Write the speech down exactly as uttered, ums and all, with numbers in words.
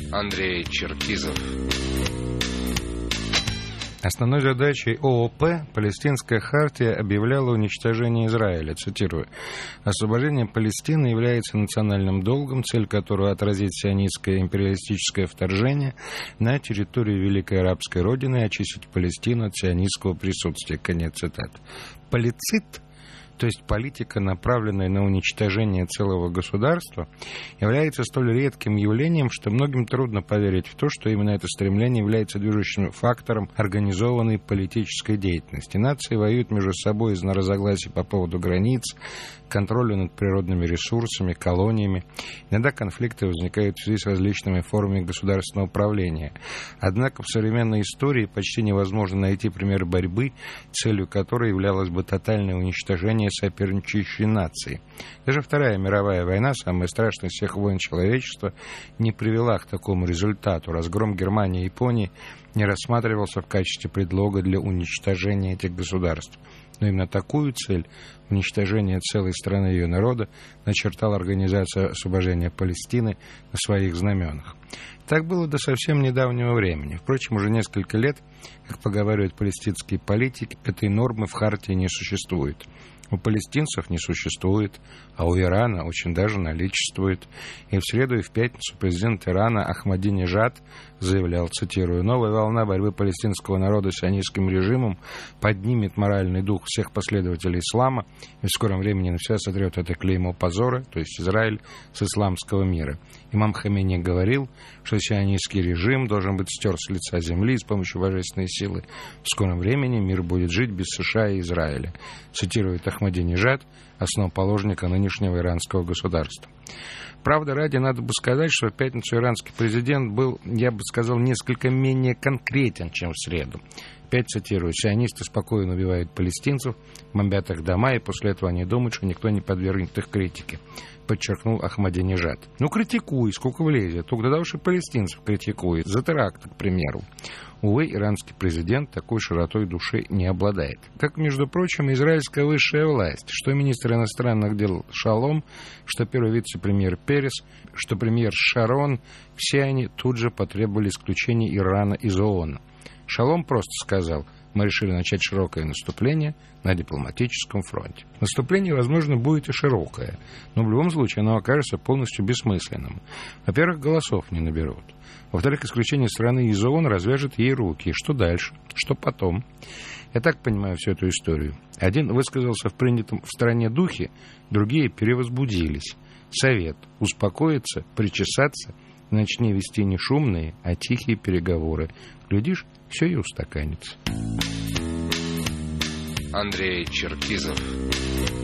Андрей Черкизов. Основной задачей ООП Палестинская хартия объявляла уничтожение Израиля. Цитирую. «Освобождение Палестины является национальным долгом, цель которого отразить сионистское империалистическое вторжение на территорию Великой Арабской Родины и очистить Палестину от сионистского присутствия». Конец цитаты. Полицит, то есть политика, направленная на уничтожение целого государства, является столь редким явлением, что многим трудно поверить в то, что именно это стремление является движущим фактором организованной политической деятельности. Нации воюют между собой из-за разногласий по поводу границ, контроля над природными ресурсами, колониями. Иногда конфликты возникают в связи с различными формами государственного управления. Однако в современной истории почти невозможно найти пример борьбы, целью которой являлось бы тотальное уничтожение соперничающей нации. Даже Вторая мировая война, самая страшная из всех войн человечества, не привела к такому результату. Разгром Германии и Японии не рассматривался в качестве предлога для уничтожения этих государств. Но именно такую цель, уничтожение целой страны и ее народа, начертала Организация освобождения Палестины на своих знаменах. Так было до совсем недавнего времени. Впрочем, уже несколько лет, как поговаривают палестинские политики, этой нормы в хартии не существует. У палестинцев не существует, а у Ирана очень даже наличествует. И в среду и в пятницу президент Ирана Ахмадинежад заявлял, цитирую, «Новая волна борьбы палестинского народа с сионистским режимом поднимет моральный дух всех последователей ислама и в скором времени навсегда сотрет это клеймо позора, то есть Израиль, с исламского мира». Имам Хомейни говорил, что сионистский режим должен быть стер с лица земли с помощью божественной силы. В скором времени мир будет жить без США и Израиля. Цитирует Ахмадинежад, основоположника нынешнего иранского государства. Правда ради, надо бы сказать, что в пятницу иранский президент был, я бы сказал, несколько менее конкретен, чем в среду. Опять цитирую, «Сионисты спокойно убивают палестинцев, бомбят их дома, и после этого они думают, что никто не подвергнет их критике», подчеркнул Ахмадинежад. Ну, критикуй, сколько влезет, только тогда уж и палестинцев критикует, за теракт, к примеру. Увы, иранский президент такой широтой души не обладает. Как, между прочим, израильская высшая власть, что министр иностранных дел Шалом, что первый вице-премьер Перес, что премьер Шарон, все они тут же потребовали исключения Ирана из ООН. Шалом просто сказал, мы решили начать широкое наступление на дипломатическом фронте. Наступление, возможно, будет и широкое, но в любом случае оно окажется полностью бессмысленным. Во-первых, голосов не наберут. Во-вторых, исключение страны из ООН развяжет ей руки. Что дальше? Что потом? Я так понимаю всю эту историю. Один высказался в принятом в стране духе, другие перевозбудились. Совет – успокоиться, причесаться, начни вести не шумные, а тихие переговоры. Глядишь, все и устаканится. Андрей Черкизов.